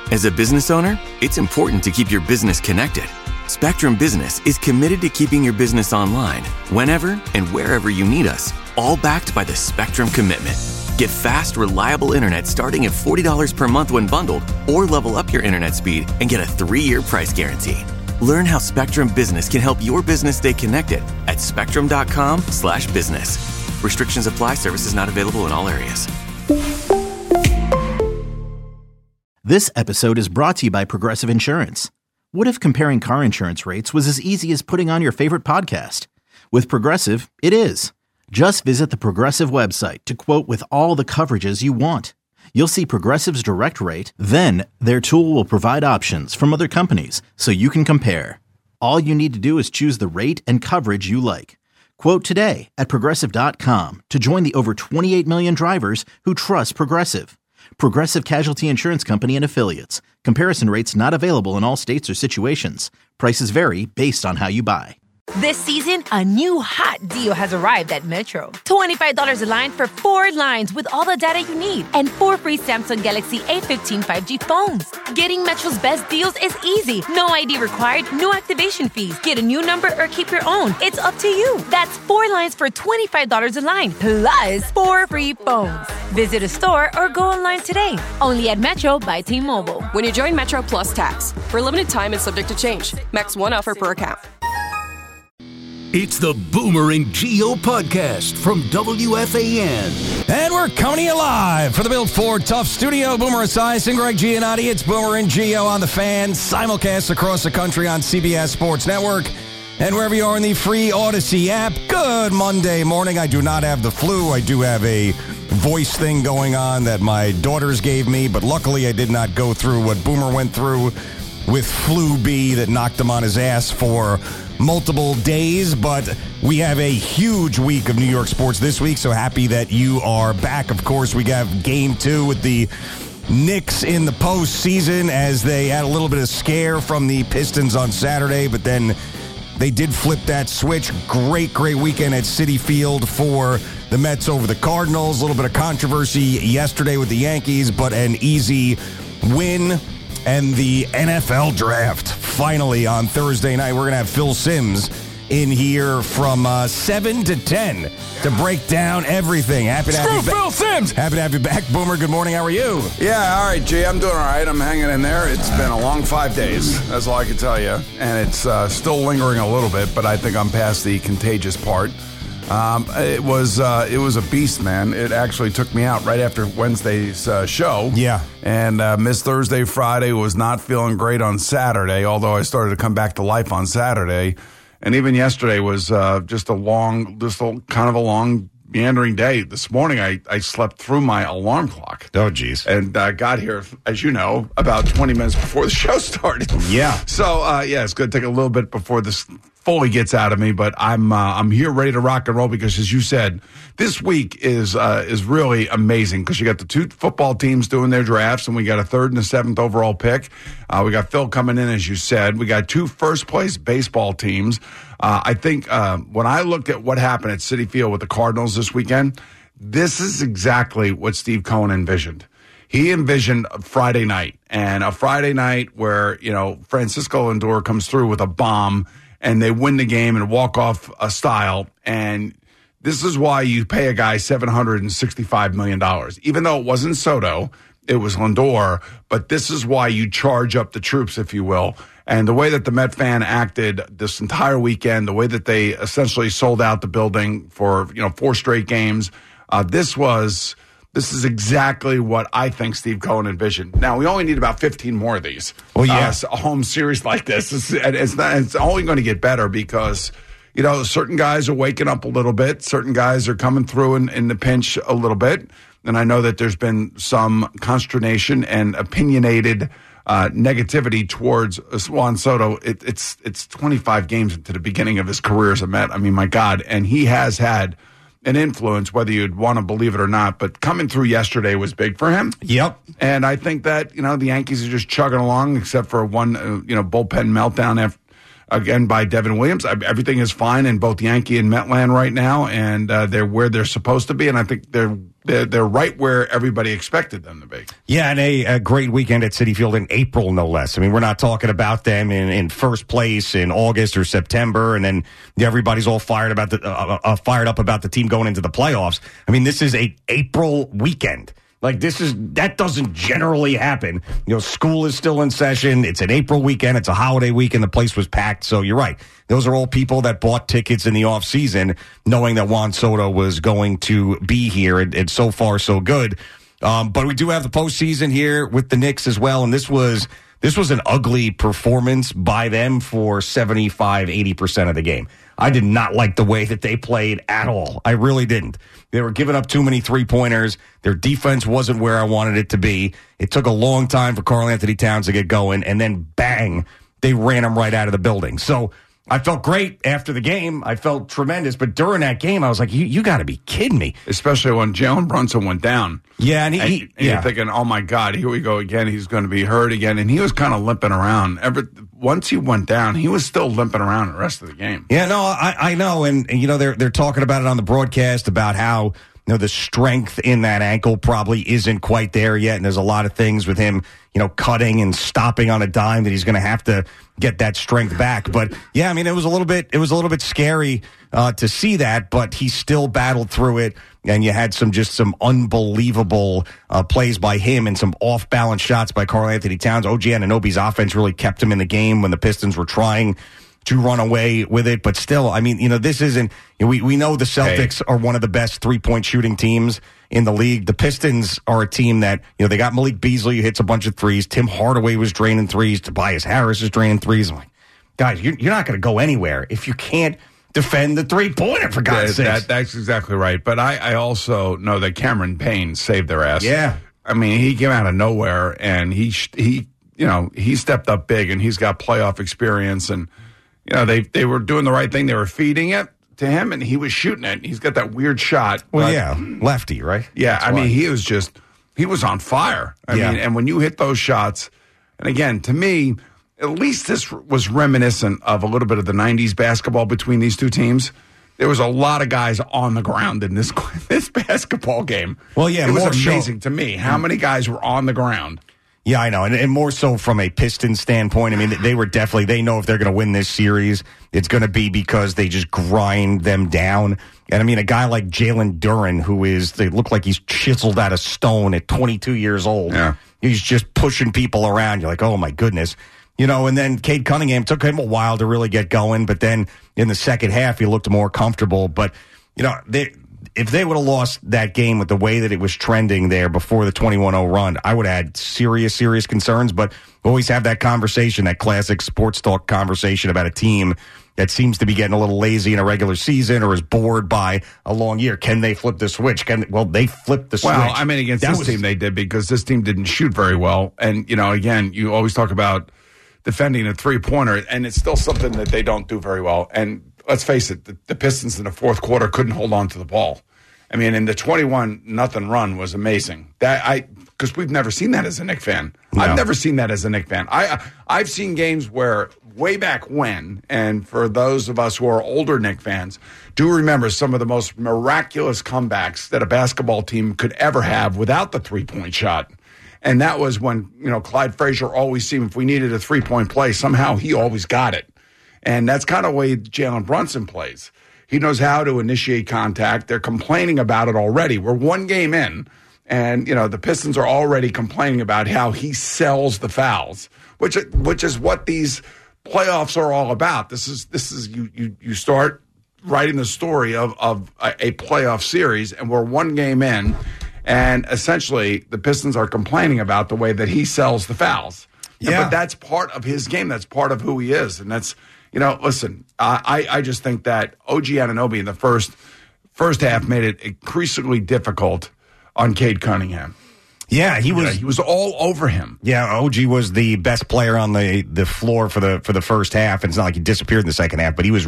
As a business owner, it's important to keep your business connected. Spectrum Business is committed to keeping your business online whenever and wherever you need us, all backed by the Spectrum Commitment. Get fast, reliable internet starting at $40 per month when bundled, or level up your internet speed and get a 3-year price guarantee. Learn how Spectrum Business can help your business stay connected at spectrum.com/business. Restrictions apply. Services not available in all areas. This episode is brought to you by Progressive Insurance. What if comparing car insurance rates was as easy as putting on your favorite podcast? With Progressive, it is. Just visit the Progressive website to quote with all the coverages you want. You'll see Progressive's direct rate, then their tool will provide options from other companies so you can compare. All you need to do is choose the rate and coverage you like. Quote today at Progressive.com to join the over 28 million drivers who trust Progressive. Progressive Casualty Insurance Company and Affiliates. Comparison rates not available in all states or situations. Prices vary based on how you buy. This season, a new hot deal has arrived at Metro. $25 a line for 4 lines with all the data you need and 4 free Samsung Galaxy A15 5G phones. Getting Metro's best deals is easy. No ID required, no activation fees. Get a new number or keep your own. It's up to you. That's 4 lines for $25 a line, plus 4 free phones. Visit a store or go online today. Only at Metro by T-Mobile. When you join Metro Plus Tax, for a limited time and subject to change. Max 1 offer per account. It's the Boomer and Gio podcast from WFAN. And we're coming to you live for the Built Ford Tough Studio. Boomer Esiason, Greg Giannotti. It's Boomer and Gio on the Fan. Simulcast across the country on CBS Sports Network. And wherever you are in the free Odyssey app. Good Monday morning. I do not have the flu. I do have a voice thing going on that my daughters gave me. But luckily I did not go through what Boomer went through with Flu B that knocked him on his ass for multiple days. But we have a huge week of New York sports this week, so happy that you are back. Of course, we have Game 2 with the Knicks in the postseason as they had a little bit of scare from the Pistons on Saturday, but then they did flip that switch. Great weekend at Citi Field for the Mets over the Cardinals. A little bit of controversy yesterday with the Yankees, but an easy win. And the NFL draft, finally on Thursday night. We're going to have Phil Simms in here from 7 to 10 to break down everything. Happy to have you back. Phil Simms! Happy to have you back, Boomer. Good morning. How are you? Yeah, all right, G. I'm doing all right. I'm hanging in there. It's been a long 5 days. That's all I can tell you. And it's still lingering a little bit, but I think I'm past the contagious part. It was a beast, man. It actually took me out right after Wednesday's show. Yeah. And missed Thursday, Friday, was not feeling great on Saturday, although I started to come back to life on Saturday. And even yesterday was just a long, meandering day. This morning, I slept through my alarm clock. Oh, geez. And got here, as you know, about 20 minutes before the show started. Yeah. So, it's going to take a little bit before this fully gets out of me, but I'm here ready to rock and roll because, as you said, this week is really amazing because you got the 2 football teams doing their drafts, and we got a 3rd and a 7th overall pick. We got Phil coming in, as you said. We got 2 first-place baseball teams. I think when I looked at what happened at Citi Field with the Cardinals this weekend, this is exactly what Steve Cohen envisioned. He envisioned a Friday night, and a Friday night where, Francisco Lindor comes through with a bomb, and they win the game and walk off a style. And this is why you pay a guy $765 million. Even though it wasn't Soto, it was Lindor. But this is why you charge up the troops, if you will. And the way that the Met fan acted this entire weekend, the way that they essentially sold out the building for 4 straight games, this is exactly what I think Steve Cohen envisioned. Now, we only need about 15 more of these. Well, yeah. A home series like this. It's only going to get better because, certain guys are waking up a little bit. Certain guys are coming through in the pinch a little bit. And I know that there's been some consternation and opinionated negativity towards Juan Soto. It's 25 games into the beginning of his career as a Met. I mean, my God. And he has had an influence, whether you'd want to believe it or not. But coming through yesterday was big for him. Yep. And I think that, the Yankees are just chugging along, except for one, bullpen meltdown again by Devin Williams. Everything is fine in both Yankee and Metland right now, and they're where they're supposed to be. And I think they're they're right where everybody expected them to be. Yeah, and a great weekend at Citi Field in April, no less. I mean, we're not talking about them in first place in August or September, and then everybody's all fired up about the team going into the playoffs. I mean, this is a April weekend. Like, that doesn't generally happen. You know, school is still in session. It's an April weekend. It's a holiday weekend. The place was packed. So you're right. Those are all people that bought tickets in the off season, knowing that Juan Soto was going to be here. And so far, so good. But we do have the postseason here with the Knicks as well. And this was an ugly performance by them for 75-80% of the game. I did not like the way that they played at all. I really didn't. They were giving up too many three-pointers. Their defense wasn't where I wanted it to be. It took a long time for Karl-Anthony Towns to get going, and then bang, they ran him right out of the building. So I felt great after the game. I felt tremendous. But during that game, I was like, you got to be kidding me. Especially when Jalen Brunson went down. Yeah, and you're thinking, oh, my God, here we go again. He's going to be hurt again. And he was kind of limping around. Once he went down, he was still limping around the rest of the game. Yeah, no, I know. And you know, they're talking about it on the broadcast about how, you know, the strength in that ankle probably isn't quite there yet. And there's a lot of things with him, you know, cutting and stopping on a dime that he's going to have to get that strength back. But yeah, I mean, it was a little bit scary to see that, but he still battled through it. And you had some unbelievable plays by him and some off-balance shots by Karl-Anthony Towns. OG Anunoby's offense really kept him in the game when the Pistons were trying to run away with it. But still, I mean, you know, this isn't, you know, we know the Celtics are one of the best three-point shooting teams in the league. The Pistons are a team that, you know, they got Malik Beasley who hits a bunch of threes. Tim Hardaway was draining threes. Tobias Harris is draining threes. I'm like, guys, you're not going to go anywhere if you can't defend the three-pointer, for God's sake. That's exactly right. But I also know that Cameron Payne saved their ass. Yeah. I mean, he came out of nowhere, and he stepped up big, and he's got playoff experience. And, you know, they were doing the right thing. They were feeding it to him, and he was shooting it. He's got that weird shot. Well, yeah, lefty, right? Yeah, I mean, he was on fire. I mean, and when you hit those shots, and again, to me, at least this was reminiscent of a little bit of the 90s basketball between these two teams. There was a lot of guys on the ground in this basketball game. Well, yeah, it was amazing to me how many guys were on the ground. Yeah, I know, and more so from a Pistons standpoint. I mean, they know if they're going to win this series, it's going to be because they just grind them down. And I mean, a guy like Jalen Duren, they look like he's chiseled out of stone at 22 years old. Yeah. He's just pushing people around. You're like, oh my goodness. You know, and then Cade Cunningham, took him a while to really get going, but then in the second half, he looked more comfortable. But, you know, if they would have lost that game with the way that it was trending there before the 21-0 run, I would have had serious concerns. But always have that conversation, that classic sports talk conversation about a team that seems to be getting a little lazy in a regular season or is bored by a long year. Can they flip the switch? They flipped the switch. Well, I mean, against this team they did, because this team didn't shoot very well. And, you know, again, you always talk about defending a three-pointer, and it's still something that they don't do very well. And let's face it, the Pistons in the fourth quarter couldn't hold on to the ball. I mean, and the 21-0 run was amazing. Because we've never seen that as a Knicks fan. No. I've never seen that as a Knicks fan. I've seen games where way back when, and for those of us who are older Knicks fans, do remember some of the most miraculous comebacks that a basketball team could ever have without the three-point shot. And that was when, you know, Clyde Frazier always seemed, if we needed a three-point play, somehow he always got it. And that's kind of the way Jalen Brunson plays. He knows how to initiate contact. They're complaining about it already. We're one game in, and, you know, the Pistons are already complaining about how he sells the fouls, which is what these playoffs are all about. This is you start writing the story of a playoff series, and we're one game in. And essentially, the Pistons are complaining about the way that he sells the fouls. Yeah. But that's part of his game. That's part of who he is. And that's, you know, listen, I just think that OG Anunoby in the first half made it increasingly difficult on Cade Cunningham. Yeah, he was all over him. Yeah, OG was the best player on the floor for the first half. And it's not like he disappeared in the second half, but he was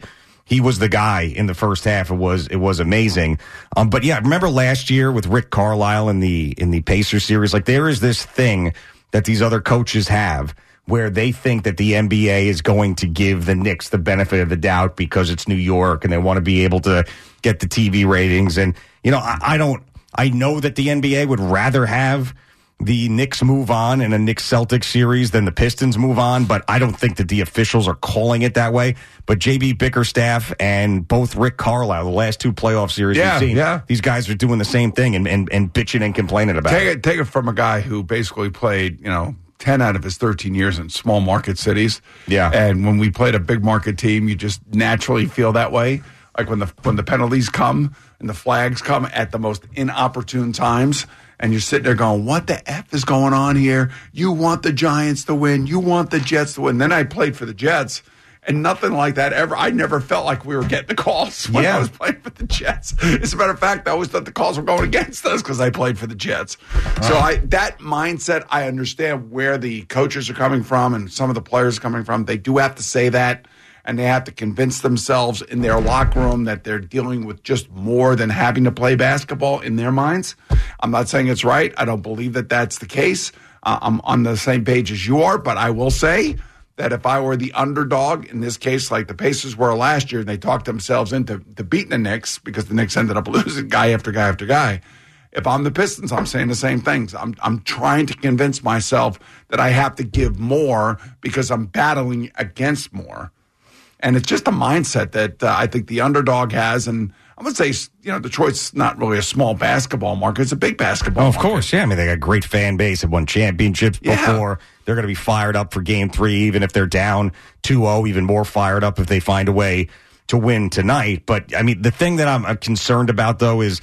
the guy in the first half. It was amazing. But yeah, remember last year with Rick Carlisle in the Pacers series? Like, there is this thing that these other coaches have where they think that the NBA is going to give the Knicks the benefit of the doubt because it's New York and they want to be able to get the TV ratings. And, you know, I I know that the NBA would rather have the Knicks move on in a Knicks-Celtics series than the Pistons move on, but I don't think that the officials are calling it that way. But J.B. Bickerstaff and both Rick Carlisle, the last 2 playoff series we've seen, these guys are doing the same thing and bitching and complaining about it. Take it from a guy who basically played, 10 out of his 13 years in small market cities. Yeah. And when we played a big market team, you just naturally feel that way. Like when the penalties come and the flags come at the most inopportune times, and you're sitting there going, what the F is going on here? You want the Giants to win. You want the Jets to win. Then I played for the Jets, and nothing like that ever. I never felt like we were getting the calls when I was playing for the Jets. As a matter of fact, I always thought the calls were going against us because I played for the Jets. So that mindset, I understand where the coaches are coming from and some of the players are coming from. They do have to say that. And they have to convince themselves in their locker room that they're dealing with just more than having to play basketball in their minds. I'm not saying it's right. I don't believe that that's the case. I'm on the same page as you are, but I will say that if I were the underdog, in this case, like the Pacers were last year, and they talked themselves into beating the Knicks because the Knicks ended up losing guy after guy after guy. If I'm the Pistons, I'm saying the same things. I'm trying to convince myself that I have to give more because I'm battling against more. And it's just a mindset that I think the underdog has. And I would say, Detroit's not really a small basketball market. It's a big basketball market. Of course, yeah. I mean, they got a great fan base. Have won championships before. They're going to be fired up for Game 3, even if they're down 2-0, even more fired up if they find a way to win tonight. But, I mean, the thing that I'm concerned about, though, is,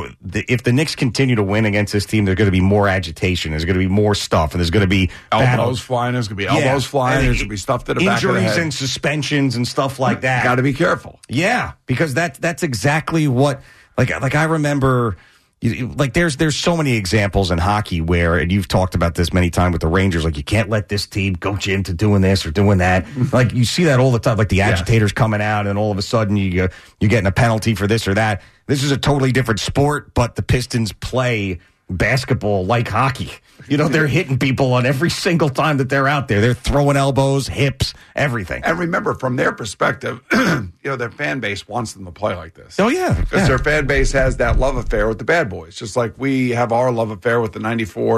if the Knicks continue to win against this team, there's going to be more agitation. There's going to be more stuff. And there's going to be elbows flying. There's going to be elbows flying. There's going to be stuff to the back of the head. Injuries and suspensions and stuff like that. Got to be careful. Yeah, because that's exactly what, like I remember... Like there's so many examples in hockey where, and you've talked about this many times with the Rangers, like you can't let this team coach you into doing this or doing that. Like you see that all the time, like the agitators coming out, and all of a sudden you're getting a penalty for this or that. This is a totally different sport, but the Pistons play basketball like hockey. They're hitting people on every single time that they're out there. They're throwing elbows, hips, everything. And remember, from their perspective, their fan base wants them to play like this. Oh, yeah. Because their fan base has that love affair with the bad boys, just like we have our love affair with the 94,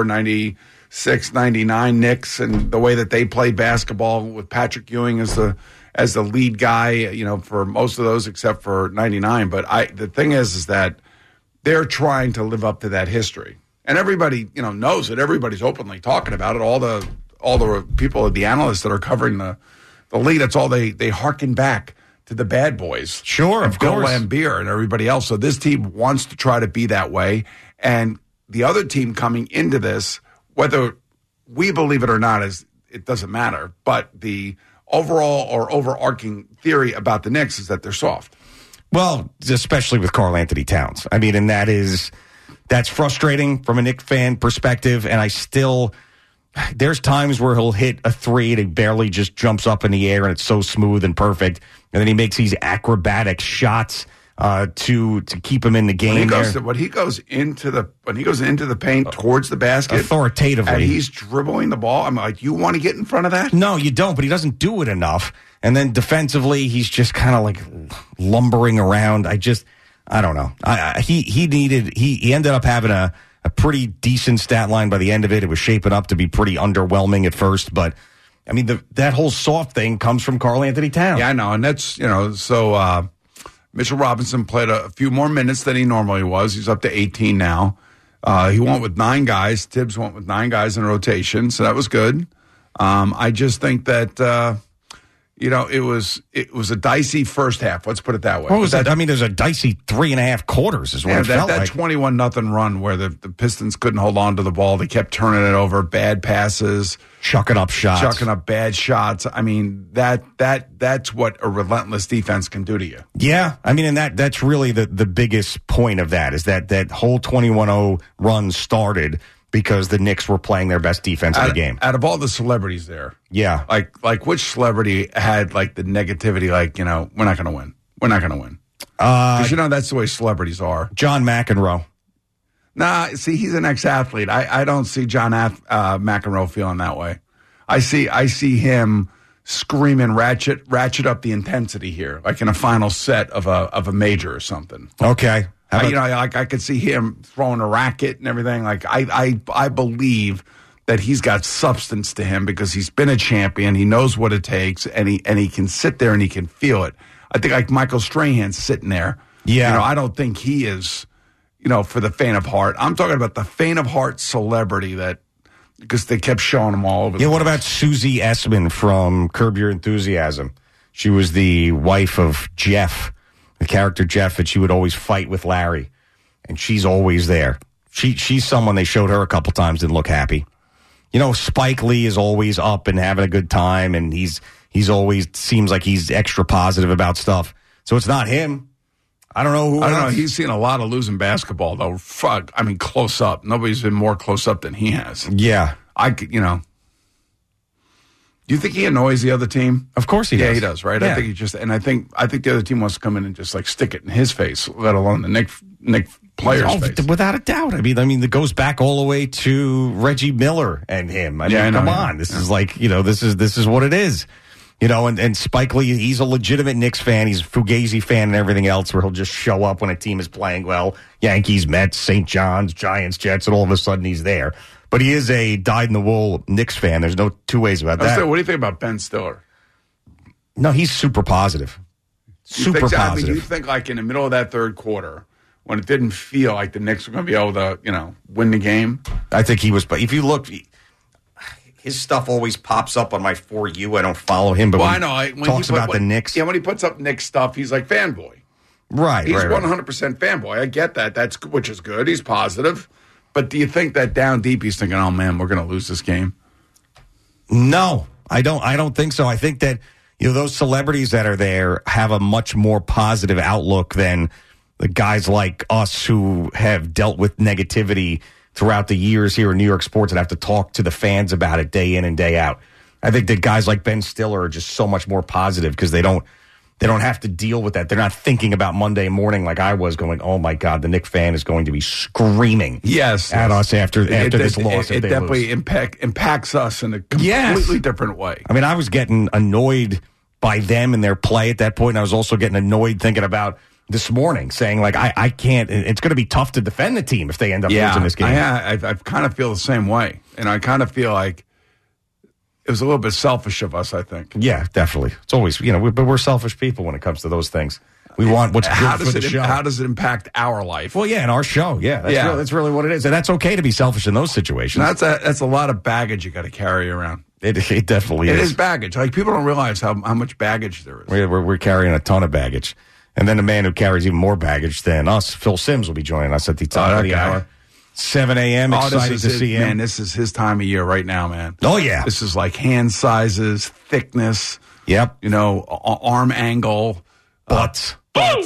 96, 99 Knicks, and the way that they play basketball with Patrick Ewing as the lead guy, for most of those except for 99. But the thing is that they're trying to live up to that history. And everybody, knows it. Everybody's openly talking about it. All the people, the analysts that are covering the league, that's all they harken back to the bad boys. Sure, of course. Bill Laimbeer and everybody else. So this team wants to try to be that way. And the other team coming into this, whether we believe it or not, it doesn't matter. But the overall or overarching theory about the Knicks is that they're soft. Well, especially with Karl Anthony Towns. I mean, and that's frustrating from a Knicks fan perspective, and there's times where he'll hit a three and he barely just jumps up in the air and it's so smooth and perfect, and then he makes these acrobatic shots to keep him in the game. When he goes into the paint towards the basket authoritatively, and he's dribbling the ball, I'm like, you want to get in front of that? No, you don't, but he doesn't do it enough. And then defensively, he's just kind of like lumbering around. I don't know. He ended up having a pretty decent stat line by the end of it. It was shaping up to be pretty underwhelming at first, but I mean, that whole soft thing comes from Karl Anthony Towns. Yeah, I know, and that's so Mitchell Robinson played a few more minutes than he normally was. He's up to 18 now. He went with 9 guys. Tibbs went with 9 guys in rotation, so that was good. I just think that. It was a dicey first half. Let's put it that way. What was that? I mean, there's a dicey 3.5 quarters is what it felt like. That 21-0 run where the Pistons couldn't hold on to the ball. They kept turning it over, bad passes. Chucking up bad shots. I mean, that's what a relentless defense can do to you. Yeah. I mean, and that's really the biggest point of that is that whole 21-0 run started because the Knicks were playing their best defense in the game. Out of all the celebrities there. Yeah. Like which celebrity had like the negativity, like, we're not going to win. We're not going to win. Because that's the way celebrities are. John McEnroe. Nah, see, he's an ex-athlete. I don't see John McEnroe feeling that way. I see him screaming, ratchet up the intensity here, like in a final set of a major or something. Okay. Like I could see him throwing a racket and everything. Like I believe that he's got substance to him because he's been a champion. He knows what it takes, and he can sit there and he can feel it. I think like Michael Strahan's sitting there. Yeah. I don't think he is, for the faint of heart. I'm talking about the faint of heart celebrity because they kept showing him all over. Yeah, what about Susie Essman from Curb Your Enthusiasm? She was the wife of Jeff, the character Jeff, and she would always fight with Larry, and she's always there. She's someone they showed her a couple times, didn't look happy. Spike Lee is always up and having a good time, and he's always seems like he's extra positive about stuff. So it's not him. I don't know who. I don't know. He's seen a lot of losing basketball, though. Fuck. I mean, close up. Nobody's been more close up than he has. Yeah. Do you think he annoys the other team? Of course he does. Yeah, he does, right? Yeah. I think I think the other team wants to come in and just like stick it in his face, let alone the Nick player's face. Without a doubt. I mean, it goes back all the way to Reggie Miller and him. Come on. This is like, this is what it is. And Spike Lee, he's a legitimate Knicks fan. He's a Fugazi fan and everything else, where he'll just show up when a team is playing well. Yankees, Mets, St. John's, Giants, Jets, and all of a sudden he's there. But he is a dyed-in-the-wool Knicks fan. There's no two ways about that. What do you think about Ben Stiller? No, he's super positive. Super positive. You think like in the middle of that third quarter, when it didn't feel like the Knicks were going to be able to, win the game? I think he was. But if you look, his stuff always pops up on my For You. I don't follow him, but I know. When talks about the Knicks. Yeah, when he puts up Knicks stuff, he's like fanboy. Right, he's right. 100% fanboy. I get that. Which is good. He's positive. But do you think that down deep he's thinking, oh, man, we're going to lose this game? No, I don't think so. I think that, those celebrities that are there have a much more positive outlook than the guys like us who have dealt with negativity throughout the years here in New York sports and have to talk to the fans about it day in and day out. I think that guys like Ben Stiller are just so much more positive because they don't have to deal with that. They're not thinking about Monday morning like I was going, oh, my God, the Knicks fan is going to be screaming at us after this loss. It definitely impacts us in a completely different way. I mean, I was getting annoyed by them and their play at that point, and I was also getting annoyed thinking about this morning, saying, like, I can't – it's going to be tough to defend the team if they end up losing this game. I kind of feel the same way, and I kind of feel like it was a little bit selfish of us, I think. Yeah, definitely. It's always, but we're selfish people when it comes to those things. We want what's good for the show. How does it impact our life? Well, yeah, in our show, that's really what it is. And that's okay to be selfish in those situations. That's a lot of baggage you got to carry around. It definitely is. It is baggage. Like, people don't realize how much baggage there is. We're carrying a ton of baggage. And then the man who carries even more baggage than us, Phil Simms, will be joining us at the top of the hour. 7 a.m. Excited to see him. Man, this is his time of year right now, man. Oh, yeah. This is like hand sizes, thickness. Yep. Arm angle. Butts.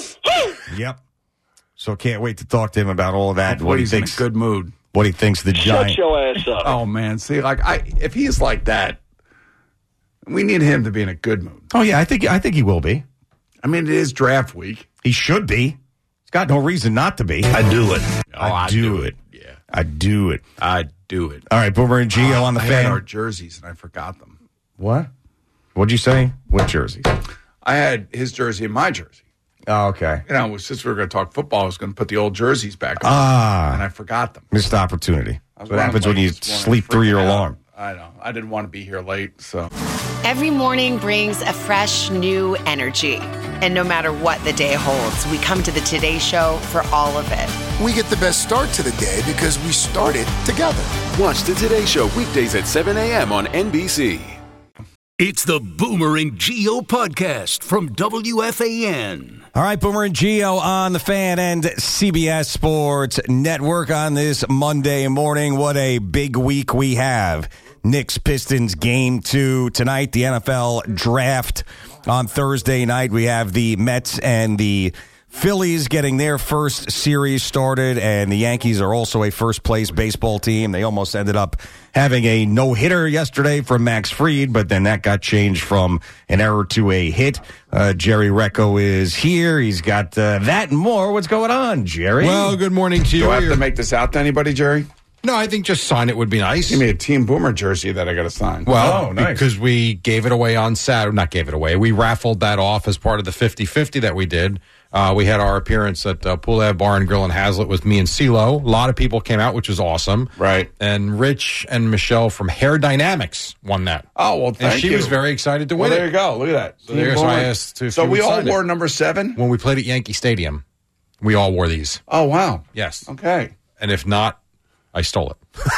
Yep. So can't wait to talk to him about all of that. What he thinks. In a good mood. What he thinks the Giants. Shut your ass up. Oh, man. See, if he's like that, we need him to be in a good mood. Oh, yeah. I think he will be. I mean, it is draft week. He should be. He's got no reason not to be. I do it. I do it. Yeah. I do it. I do it. All right, Boomer and Gio on the fan. I had our jerseys, and I forgot them. What? What'd you say? What jersey? I had his jersey and my jersey. Oh, okay. Since we were going to talk football, I was going to put the old jerseys back on. And I forgot them. Missed opportunity. That's what happens when you sleep through your alarm. I know. I didn't want to be here late, so. Every morning brings a fresh, new energy. And no matter what the day holds, we come to the Today Show for all of it. We get the best start to the day because we started together. Watch the Today Show weekdays at 7 a.m. on NBC. It's the Boomer and Gio podcast from WFAN. All right, Boomer and Gio on the Fan and CBS Sports Network on this Monday morning. What a big week we have. Knicks Pistons game 2 tonight. The NFL draft on Thursday night. We have the Mets and the Phillies getting their first series started, and the Yankees are also a first-place baseball team. They almost ended up having a no-hitter yesterday from Max Fried, but then that got changed from an error to a hit. Jerry Recco is here. He's got that and more. What's going on, Jerry? Well, good morning to you. Do I have to make this out to anybody, Jerry? No, I think just sign it would be nice. Give me a Team Boomer jersey that I got to sign. Well, nice. Because we gave it away on Saturday. Not gave it away. We raffled that off as part of the 50-50 that we did We had our appearance at Pool Bar and Grill in Hazlitt with me and CeeLo. A lot of people came out, which was awesome. Right. And Rich and Michelle from Hair Dynamics won that. Oh, well, thank you. And she was very excited to win there you go. Look at that. So I asked to. So we all wore number 7? When we played at Yankee Stadium, we all wore these. Oh, wow. Yes. Okay. And if not, I stole it.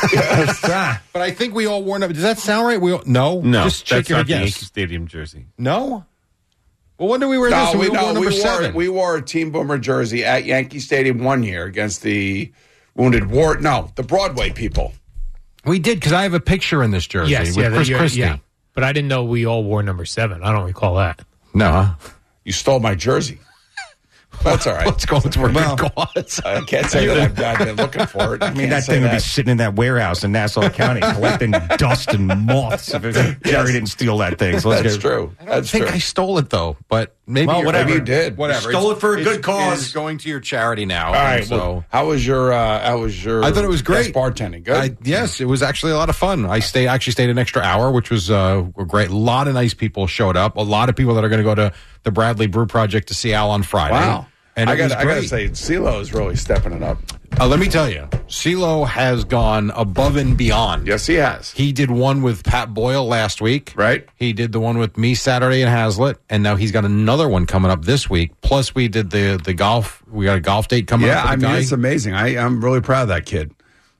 But I think we all wore number. Does that sound right? No. Just shake your head. The Yankee Stadium jersey. No. Well, when did we wear this? We wore number 7. We wore a Team Boomer jersey at Yankee Stadium one year against the Wounded War. No, the Broadway people. We did, because I have a picture in this jersey with Chris Christie. Yeah. But I didn't know we all wore number 7. I don't recall that. No, huh? You stole my jersey. That's all right. Let's go. It's worth a cause. I can't say that I've been looking for it. I mean, that thing would be sitting in that warehouse in Nassau County collecting dust and moths if Jerry didn't steal that thing. So That's true. I think I stole it, though, but maybe you did. Whatever. You stole it for a good cause. It's going to your charity now. All right. So Well, how was your? I thought it was great. Bartending. Good. Yes, it was actually a lot of fun. I actually stayed an extra hour, which was great. A lot of nice people showed up. A lot of people that are going to go to the Bradley Brew Project to see Al on Friday. Wow. And I got to say, CeeLo is really stepping it up. Let me tell you, CeeLo has gone above and beyond. Yes, he has. He did one with Pat Boyle last week. Right. He did the one with me Saturday in Hazlitt, and now he's got another one coming up this week. Plus, we did the golf. We got a golf date coming up. Yeah, I mean, it's amazing. I'm really proud of that kid.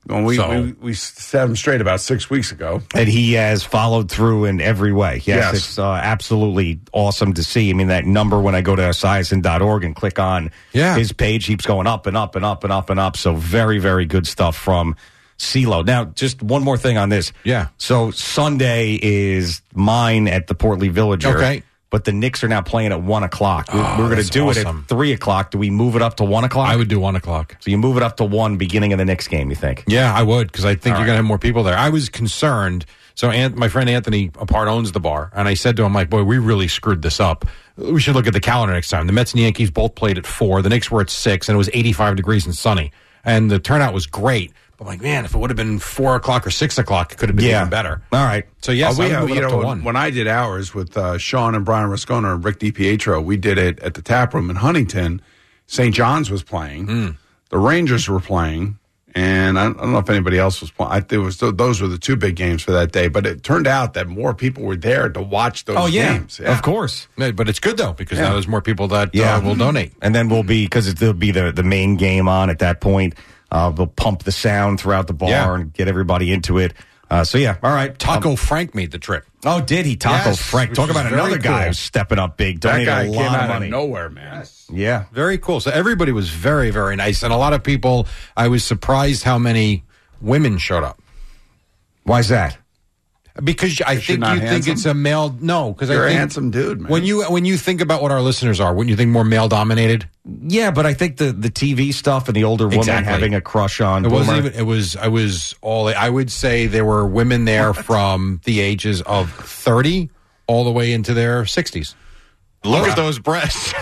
We set him straight about 6 weeks ago. And he has followed through in every way. Yes. It's absolutely awesome to see. I mean, that number when I go to Esiason.org and click on his page keeps going up and up and up and up and up. So very, very good stuff from CeeLo. Now, just one more thing on this. Yeah. So Sunday is mine at the Portly Villager. Okay. But the Knicks are now playing at 1 o'clock. We're going to do it at 3 o'clock. Do we move it up to 1 o'clock? I would do 1 o'clock. So you move it up to 1 beginning of the Knicks game, you think? Yeah, I would, because I think you're going to have more people there. I was concerned. So my friend Anthony Apart owns the bar, and I said to him, like, boy, we really screwed this up. We should look at the calendar next time. The Mets and Yankees both played at 4. The Knicks were at 6, and it was 85 degrees and sunny. And the turnout was great. But I'm like, man, if it would have been 4 o'clock or 6 o'clock, it could have been even better. All right. So, yes, I would move it up to 1. When I did ours with Sean and Brian Rascona and Rick DiPietro, we did it at the Tap Room in Huntington. St. John's was playing. The Rangers were playing. And I don't know if anybody else was playing. Those were the 2 big games for that day. But it turned out that more people were there to watch those games. Yeah, of course. But it's good, though, because now there's more people that will donate. And then we'll be, because there'll be the main game on at that point. They'll pump the sound throughout the bar and get everybody into it. All right. Taco Frank made the trip. Oh, did he? Taco Frank. Talk about another guy who's stepping up big. That guy a lot came of out money. of nowhere, man. Yes. Yeah. Very cool. So everybody was very, very nice. And a lot of people, I was surprised how many women showed up. Why's that? Because I think you think it's a male. No, because I think you're a handsome dude, man. When you think about what our listeners are, wouldn't you think more male dominated? Yeah, but I think the TV stuff and the older woman having a crush on. It wasn't even. It was. I was all. I would say there were women there from the ages of 30 all the way into their 60s. Look at those breasts.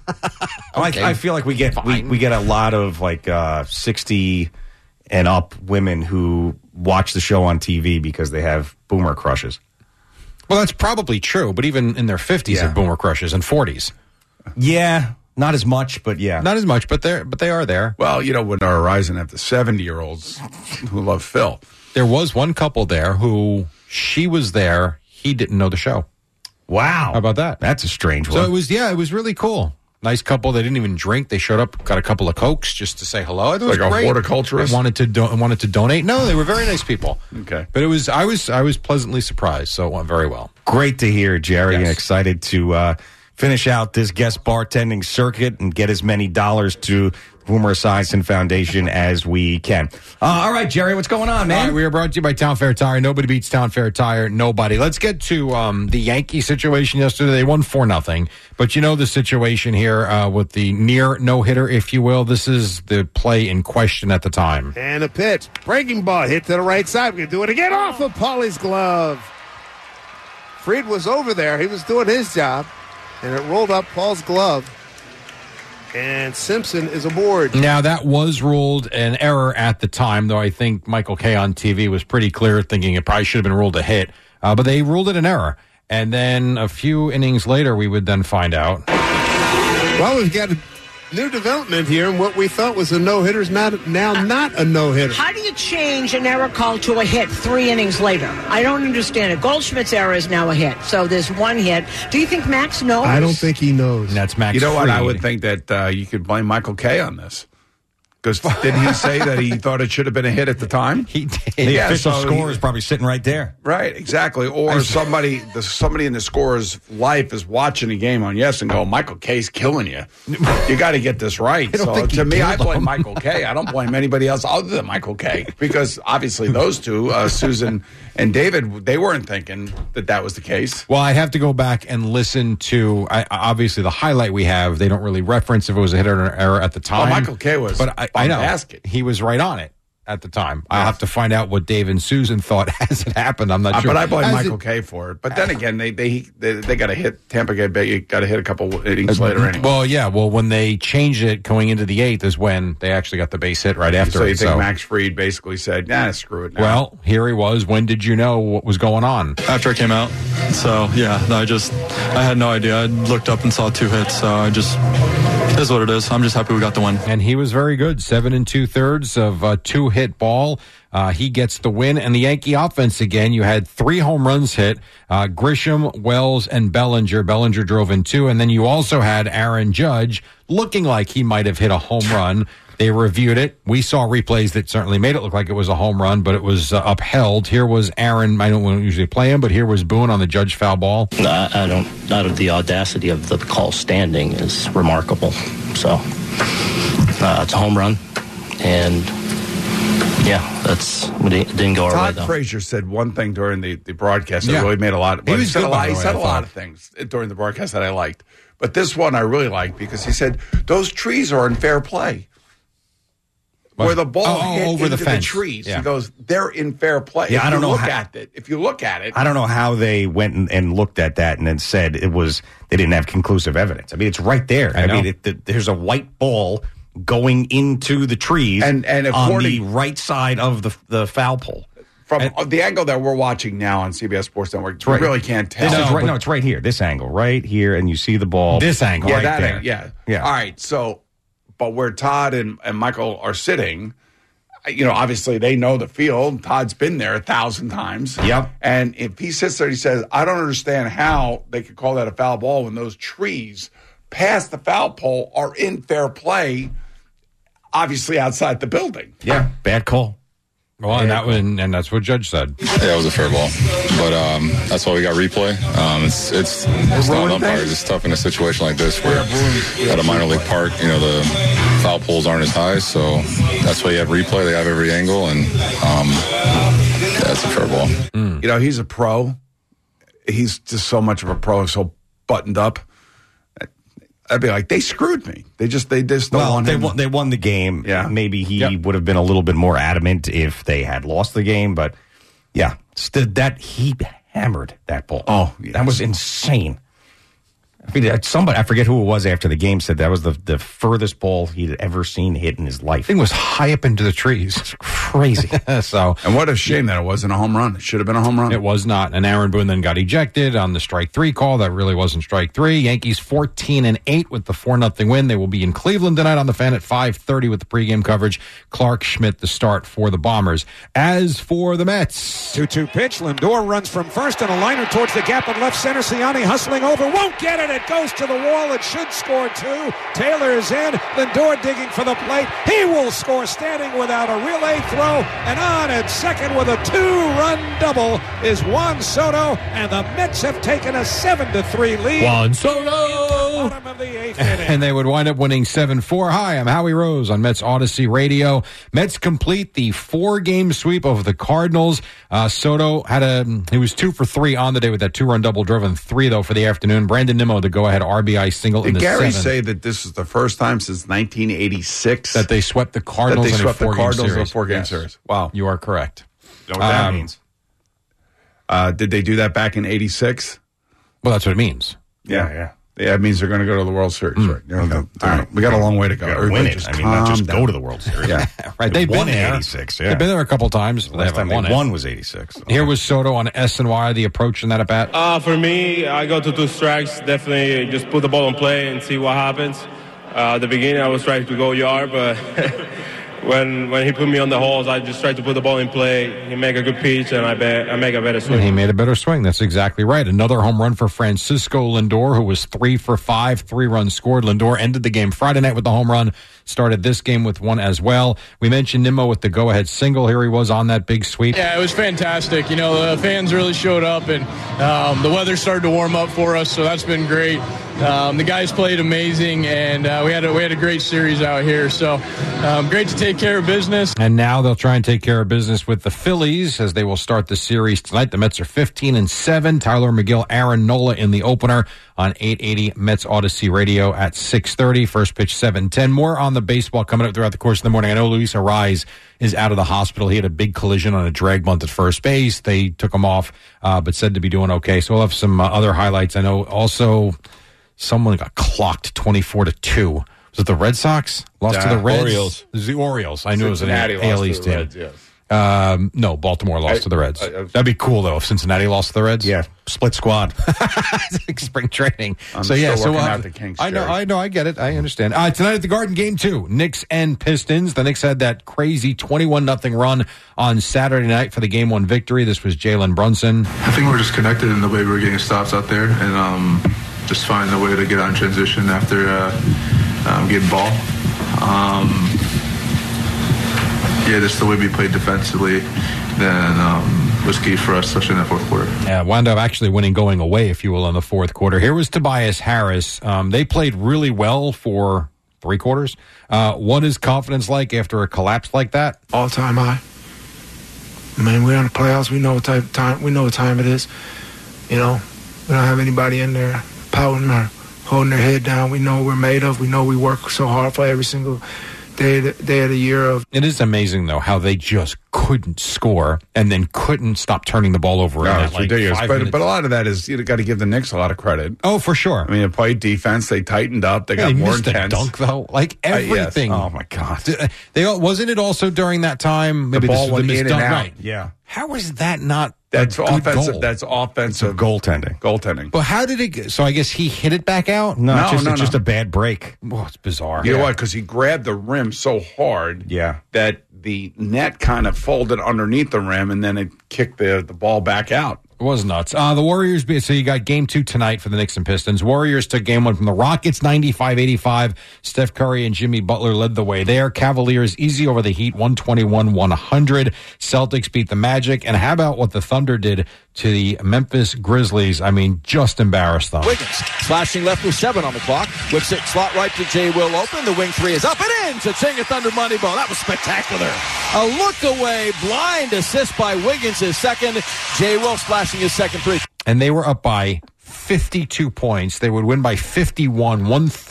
I feel like we get a lot of like 60 and up women who watch the show on TV because they have boomer crushes. Well, that's probably true, but even in their 50s, have boomer crushes and 40s. Yeah, not as much, but yeah, not as much, but they are there. Well, when our Horizon have the 70-year-olds who love Phil. There was one couple there who she was there. He didn't know the show. Wow, how about that? That's a strange one. So it was really cool. Nice couple. They didn't even drink. They showed up, got a couple of Cokes just to say hello. It was like great. A horticulturist. Wanted to donate. No, they were very nice people. Okay, but I was pleasantly surprised. So it went very well. Great to hear, Jerry, and excited to finish out this guest bartending circuit and get as many dollars to Boomer Esiason Foundation as we can. All right, Jerry, what's going on, man? All right, we are brought to you by Town Fair Tire. Nobody beats Town Fair Tire. Nobody. Let's get to the Yankee situation yesterday. They won 4-0. But you know the situation here with the near no-hitter, if you will. This is the play in question at the time. And a pitch. Breaking ball hit to the right side. We're going to do it again off of Paulie's glove. Fried was over there. He was doing his job. And it rolled up Paul's glove. And Simpson is aboard. Now, that was ruled an error at the time, though I think Michael Kay on TV was pretty clear, thinking it probably should have been ruled a hit. But they ruled it an error. And then a few innings later, we would then find out. Well, we've got New development here, and what we thought was a no-hitter is now not a no-hitter. How do you change an error call to a hit 3 innings later? I don't understand it. Goldschmidt's error is now a hit, so there's 1 hit. Do you think Max knows? I don't think he knows. And that's Max. You know what? Fried. I would think that you could blame Michael Kay on this. Because didn't he say that he thought it should have been a hit at the time? He did. The official score is probably sitting right there. Right, exactly. Or somebody in the scorer's life is watching a game on Yes and go, Michael Kay's killing you. You got to get this right. So to me, I blame Michael Kay. I don't blame anybody else other than Michael Kay. Because obviously those two, Susan and David, they weren't thinking that was the case. Well, I'd have to go back and listen to, obviously, the highlight we have. They don't really reference if it was a hit or an error at the time. Well, Michael Kay was. But I know. He was right on it at the time. Yes. I'll have to find out what Dave and Susan thought as it happened. I'm not sure. But I blame Michael Kay for it. But then again, they got to hit Tampa Bay. Got to hit a couple innings later anyway. Well, yeah. Well, when they changed it going into the 8th is when they actually got the base hit right after. So you think Max Fried basically said, "Nah, screw it." Now. Well, here he was. When did you know what was going on? After it came out. So yeah, I had no idea. I looked up and saw 2 hits. So it is what it is. I'm just happy we got the win. And he was very good. 7 2/3 of a 2-hit ball. He gets the win. And the Yankee offense again, you had 3 home runs hit. Grisham, Wells, and Bellinger. Bellinger drove in 2. And then you also had Aaron Judge looking like he might have hit a home run. They reviewed it. We saw replays that certainly made it look like it was a home run, but it was upheld. Here was Aaron. I don't usually play him, but here was Boone on the Judge foul ball. I don't. Out of the audacity of the call standing is remarkable. So it's a home run, and it didn't go our way though. Todd Frazier said one thing during the broadcast that really made a lot. He said a lot of things during the broadcast that I liked, but this one I really liked because he said those trees are in fair play. Where the ball hit over into the trees. Yeah. He goes, they're in fair play. Yeah, I don't know if you look at it. I don't know how they went and looked at that and then said they didn't have conclusive evidence. I mean, it's right there. I mean, there's a white ball going into the trees and on the right side of the foul pole. From the angle that we're watching now on CBS Sports Network, you really can't tell. It's right here. This angle, right here, and you see the ball. This angle, right there. Yeah. All right, so... But where Todd and Michael are sitting, obviously they know the field. Todd's been there 1,000 times. Yep. And if he sits there, he says, I don't understand how they could call that a foul ball when those trees past the foul pole are in fair play, obviously outside the building. Yeah, bad call. Well, and that's what Judge said. Yeah, it was a fair ball, but that's why we got replay. It's not umpires. It's tough in a situation like this where at a minor league park, the foul poles aren't as high, so that's why you have replay. They have every angle, and it's a fair ball. He's a pro. He's just so much of a pro, so buttoned up. I'd be like, they screwed me. They just don't want him. They won the game. Yeah. Maybe he would have been a little bit more adamant if they had lost the game. But, yeah, he hammered that ball. Oh, yes. That was insane. I mean, somebody, I forget who it was after the game, said that was the furthest ball he'd ever seen hit in his life. Thing was high up into the trees. It's crazy. And what a shame that it wasn't a home run. It should have been a home run. It was not. And Aaron Boone then got ejected on the strike 3 call. That really wasn't strike 3. Yankees 14-8 with the 4-0 win. They will be in Cleveland tonight on the Fan at 5:30 with the pregame coverage. Clark Schmidt the start for the Bombers. As for the Mets. 2-2 pitch. Lindor runs from first and a liner towards the gap in left center. Siani hustling over. Won't get it. It goes to the wall. It should score 2. Taylor is in. Lindor digging for the plate. He will score standing without a relay throw. And on at second with a 2-run double is Juan Soto. And the Mets have taken a 7-3 lead. Juan Soto! Bottom of the 8th inning. And they would wind up winning 7-4. Hi, I'm Howie Rose on Mets Odyssey Radio. Mets complete the 4-game sweep of the Cardinals. Soto he was 2 for 3 on the day with that 2-run double, driven 3 though for the afternoon. Brandon Nimmo, the go-ahead RBI single in the 7th. Did Gary say that this is the first time since 1986 that they swept the Cardinals in a 4-game series? Wow, you are correct. You know what that means? Did they do that back in '86? Well, that's what it means. Yeah. Yeah, it means they're going to go to the World Series, right? All right, we got a long way to go. Win it. Not just go to the World Series. Yeah, right. They've won been there. '86. Yeah, they've been there a couple times. Last time they won was '86. Here was Soto on SNY. The approach in that at bat. For me, I go to 2 strikes. Definitely, just put the ball in play and see what happens. At the beginning, I was trying to go yard, but when he put me on the holes, I just tried to put the ball in play. He make a good pitch, and I make a better swing. And he made a better swing. That's exactly right. Another home run for Francisco Lindor, who was 3 for 5, 3 runs scored. Lindor ended the game Friday night with the home run, started this game with one as well. We mentioned Nimmo with the go-ahead single. Here he was on that big sweep. Yeah, it was fantastic. You know, the fans really showed up, and the weather started to warm up for us, so that's been great. The guys played amazing, and we had a great series out here. So great to take care of business. And now they'll try and take care of business with the Phillies as they will start the series tonight. The Mets are 15-7. Tyler McGill, Aaron Nola in the opener on 880 Mets Odyssey Radio at 6:30. First pitch 7:10. More on the baseball coming up throughout the course of the morning. I know Luis Arraez is out of the hospital. He had a big collision on a drag bunt at first base. They took him off, but said to be doing okay. So we'll have some other highlights. I know also someone got clocked 24-2. Was it the Red Sox? Lost to the Reds? Orioles. It was the Orioles. I knew Cincinnati it was an AL East team. Reds, yes. No, Baltimore lost to the Reds. That'd be cool, though, if Cincinnati lost to the Reds. Yeah, split squad. It's like spring training. I'm still working out the kinks, I know, I get it. I understand. Tonight at the Garden, Game 2, Knicks and Pistons. The Knicks had that crazy 21-0 run on Saturday night for the Game 1 victory. This was Jalen Brunson. I think we're just connected in the way we're getting stops out there, and just finding a way to get out in transition after getting ball. Just the way we played defensively then was key for us, especially in that fourth quarter. Yeah, wound up actually winning going away, if you will, in the fourth quarter. Here was Tobias Harris. They played really well for 3 quarters. What is confidence like after a collapse like that? All-time high. Man, we're in the playoffs. We know what type of time. We know what time it is. You know, we don't have anybody in there pouting or holding their head down. We know what we're made of. We know we work so hard for every single day of the year. It is amazing, though, how they just couldn't score and then couldn't stop turning the ball over. No, it's ridiculous. But a lot of that is, you got to give the Knicks a lot of credit. Oh, for sure. I mean, they played defense. They tightened up. They got more intense. Dunk, though. Like everything. Yes. Oh, my God. Wasn't it also during that time? Maybe the ball went in and out. Right. Yeah. How is that not That's offensive. goal? That's offensive goaltending. But how did it? So I guess he hit it back out. No, it's just a bad break. Oh, it's bizarre. You know what? Because he grabbed the rim so hard, that the net kind of folded underneath the rim, and then it kicked the ball back out. It was nuts. The Warriors, so you got Game 2 tonight for the Knicks and Pistons. Warriors took Game 1 from the Rockets, 95-85. Steph Curry and Jimmy Butler led the way there. Cavaliers easy over the Heat, 121-100. Celtics beat the Magic. And how about what the Thunder did to the Memphis Grizzlies? I mean, just embarrassed them. Wiggins slashing left with 7 on the clock. Whips it slot right to Jay Will open. The wing 3 is up and in to Chinga Thunder money ball. That was spectacular. A look away, blind assist by Wiggins, his second. Jay Will slashing his second 3. And they were up by 52 points. They would win by 51,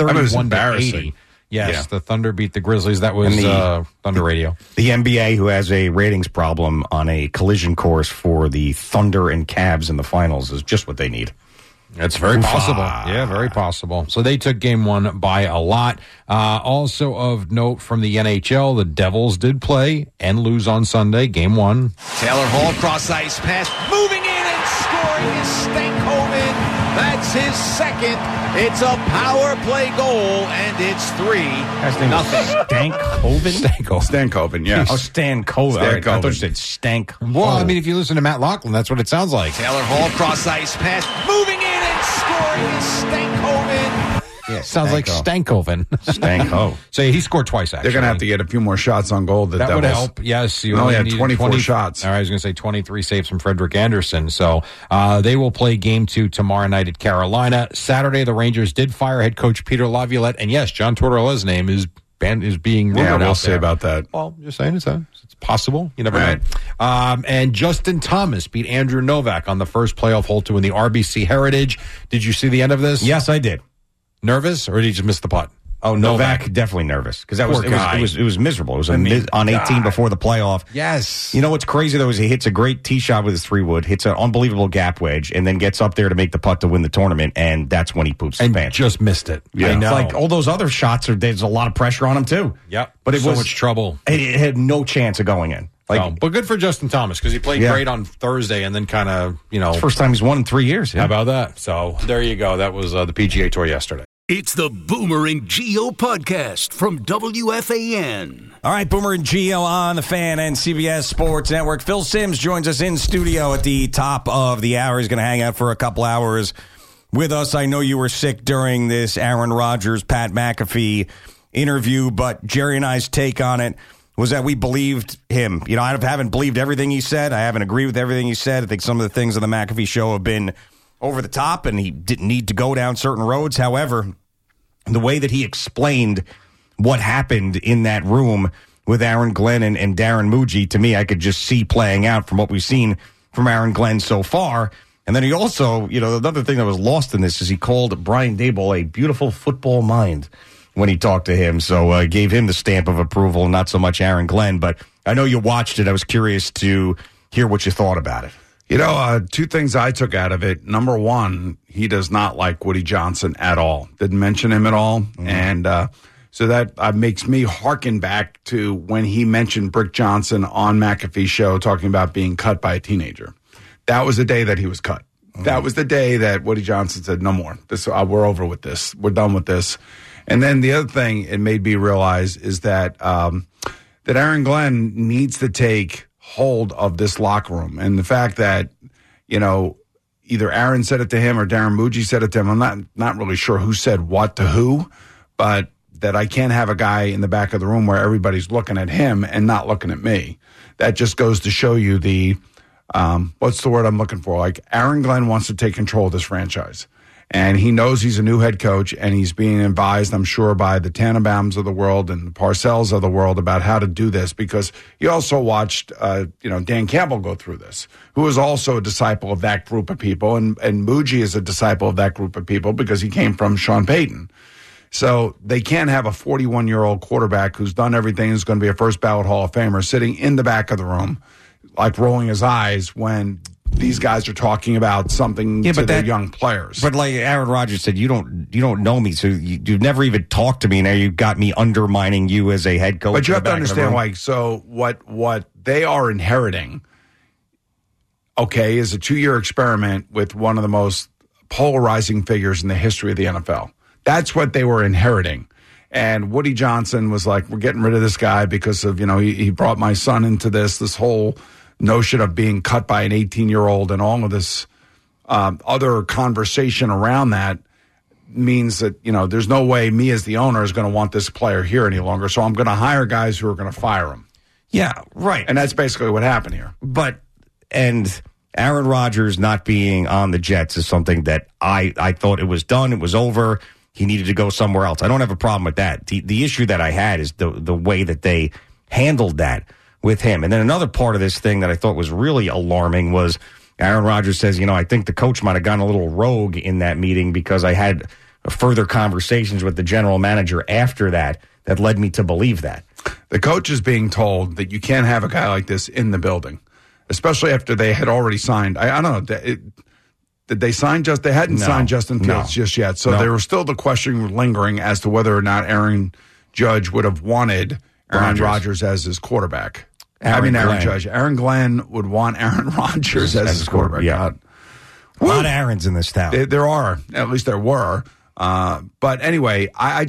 131-80. Yes, the Thunder beat the Grizzlies. That was Thunder Radio. The NBA, who has a ratings problem on a collision course for the Thunder and Cavs in the finals, is just what they need. That's very possible. Yeah, very possible. So they took Game 1 by a lot. Also of note from the NHL, the Devils did play and lose on Sunday, Game 1. Taylor Hall cross ice pass, moving in and scoring is Stankoven. That's his second. It's a power play goal, and it's 3-0. Stankoven, yes. Oh, Stankoven. Right. I thought you said Stank. Well, I mean, if you listen to Matt Lachlan, that's what it sounds like. Taylor Hall cross ice pass, moving in and scoring is Stankoven. Yeah, sounds like Stankoven. Stanko. So he scored twice, actually. They're going to have to get a few more shots on goal. That would help. Yes. You only had 24 shots. All right, I was going to say 23 saves from Frederick Anderson. So they will play Game 2 tomorrow night at Carolina. Saturday, the Rangers did fire head coach Peter Laviolette. And yes, John Tortorella's name is being rumored out there. We'll see about that. Well, just saying it's possible. You never know. And Justin Thomas beat Andrew Novak on the first playoff hole to win the RBC Heritage. Did you see the end of this? Yes, I did. Nervous, or did you just miss the putt? Oh, Novak definitely nervous because it was miserable. It was on 18 before the playoff. Yes. You know what's crazy though is he hits a great tee shot with his 3-wood, hits an unbelievable gap wedge, and then gets up there to make the putt to win the tournament, and that's when he poops his pants. Just missed it. Yeah. I know. It's like all those other shots there's a lot of pressure on him too. Yep. But so much trouble. It had no chance of going in. But good for Justin Thomas because he played great on Thursday and then kind of, First time he's won in 3 years. Yeah. How about that? So there you go. That was the PGA Tour yesterday. It's the Boomer and Geo podcast from WFAN. All right, Boomer and Geo on the Fan and CBS Sports Network. Phil Simms joins us in studio at the top of the hour. He's going to hang out for a couple hours with us. I know you were sick during this Aaron Rodgers, Pat McAfee interview, but Jerry and I's take on it was that we believed him. You know, I haven't believed everything he said. I haven't agreed with everything he said. I think some of the things on the McAfee show have been over the top, and he didn't need to go down certain roads. However, the way that he explained what happened in that room with Aaron Glenn and Darren Muji, to me, I could just see playing out from what we've seen from Aaron Glenn so far. And then he also, you know, another thing that was lost in this is he called Brian Daboll a beautiful football mind when he talked to him. So gave him the stamp of approval, not so much Aaron Glenn. But I know you watched it. I was curious to hear what you thought about it. You know, two things I took out of it. Number one, he does not like Woody Johnson at all. Didn't mention him at all. Mm-hmm. And so that makes me hearken back to when he mentioned Brick Johnson on McAfee's show talking about being cut by a teenager. That was the day that he was cut. Mm-hmm. That was the day that Woody Johnson said, no more. We're over with this. We're done with this. And then the other thing it made me realize is that that Aaron Glenn needs to take hold of this locker room. And the fact that, you know, either Aaron said it to him or Darren Muji said it to him. I'm not really sure who said what to who, but that I can't have a guy in the back of the room where everybody's looking at him and not looking at me. That just goes to show you the, what's the word I'm looking for? Like, Aaron Glenn wants to take control of this franchise. And he knows he's a new head coach, and he's being advised, I'm sure, by the Tannenbaums of the world and the Parcells of the world about how to do this, because he also watched, Dan Campbell go through this, who is also a disciple of that group of people. And Muji is a disciple of that group of people because he came from Sean Payton. So they can't have a 41-year-old quarterback who's done everything, who's going to be a first ballot Hall of Famer, sitting in the back of the room, like rolling his eyes when these guys are talking about something to their young players. But like Aaron Rodgers said, you don't know me, so you've never even talked to me. Now you got me undermining you as a head coach. But you have to understand, like, so what they are inheriting, okay, is a 2-year experiment with one of the most polarizing figures in the history of the NFL. That's what they were inheriting. And Woody Johnson was like, we're getting rid of this guy because of, he brought my son into this whole notion of being cut by an 18-year-old and all of this other conversation around that means that, there's no way me as the owner is going to want this player here any longer. So I'm going to hire guys who are going to fire him. Yeah, right. And that's basically what happened here. And Aaron Rodgers not being on the Jets is something that I thought it was done. It was over. He needed to go somewhere else. I don't have a problem with that. The issue that I had is the way that they handled that with him. And then another part of this thing that I thought was really alarming was Aaron Rodgers says, I think the coach might have gone a little rogue in that meeting because I had further conversations with the general manager after that led me to believe that. The coach is being told that you can't have a guy like this in the building, especially after they had already signed. I don't know. Did they sign they hadn't signed Justin Fields just yet. So there was still the question lingering as to whether or not Aaron Judge would have wanted Aaron Rodgers as his quarterback. Aaron Judge. Aaron Glenn would want Aaron Rodgers as his quarterback. Yeah. A lot of Aarons in this town. There are. At least there were. But anyway, I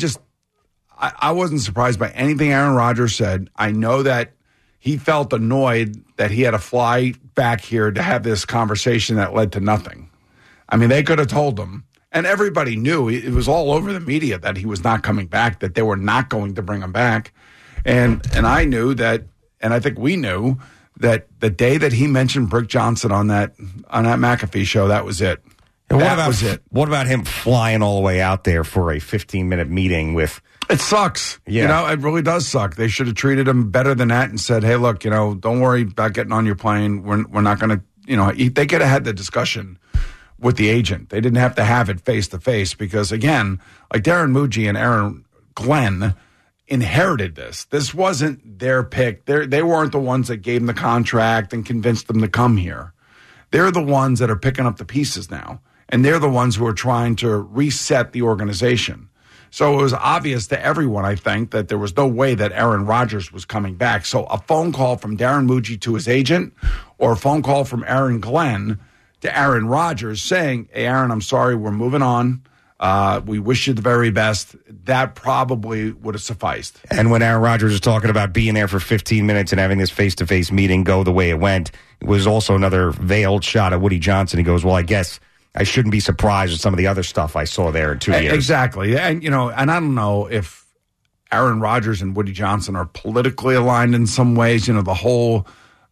wasn't surprised by anything Aaron Rodgers said. I know that he felt annoyed that he had to fly back here to have this conversation that led to nothing. I mean, they could have told him. And everybody knew. It was all over the media that he was not coming back, that they were not going to bring him back. And I knew that, and I think we knew that the day that he mentioned Brick Johnson on that McAfee show, that was it. And what about him flying all the way out there for a 15-minute meeting with? It sucks. Yeah. It really does suck. They should have treated him better than that and said, hey, look, don't worry about getting on your plane. We're not going to, they could have had the discussion with the agent. They didn't have to have it face to face because, again, like Darren Muji and Aaron Glenn inherited this. This wasn't their pick. They weren't the ones that gave them the contract and convinced them to come here. They're the ones that are picking up the pieces now, and they're the ones who are trying to reset the organization. So it was obvious to everyone, I think, that there was no way that Aaron Rodgers was coming back. So a phone call from Darren Muji to his agent or a phone call from Aaron Glenn to Aaron Rodgers saying, hey, Aaron, I'm sorry, we're moving on. We wish you the very best. That probably would have sufficed. And when Aaron Rodgers was talking about being there for 15 minutes and having this face-to-face meeting go the way it went, it was also another veiled shot at Woody Johnson. He goes, well, I guess I shouldn't be surprised with some of the other stuff I saw there in 2 years. Exactly. And, and I don't know if Aaron Rodgers and Woody Johnson are politically aligned in some ways. The whole,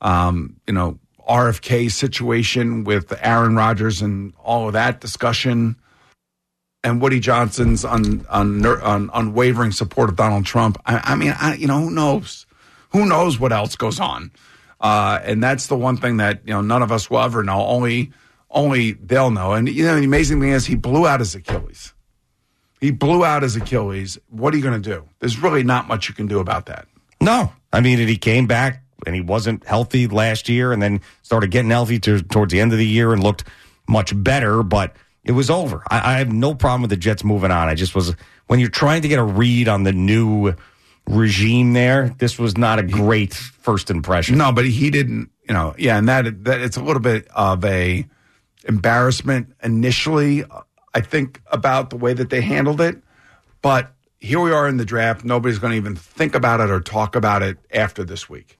RFK situation with Aaron Rodgers and all of that discussion, and Woody Johnson's unwavering support of Donald Trump. Who knows? Who knows what else goes on? And that's the one thing that none of us will ever know. Only they'll know. And the amazing thing is he blew out his Achilles. What are you going to do? There's really not much you can do about that. No. He came back and he wasn't healthy last year and then started getting healthy towards the end of the year and looked much better, but it was over. I have no problem with the Jets moving on. When you're trying to get a read on the new regime there, this was not a great first impression. No, but he didn't, and that it's a little bit of a embarrassment initially, I think, about the way that they handled it. But here we are in the draft. Nobody's going to even think about it or talk about it after this week.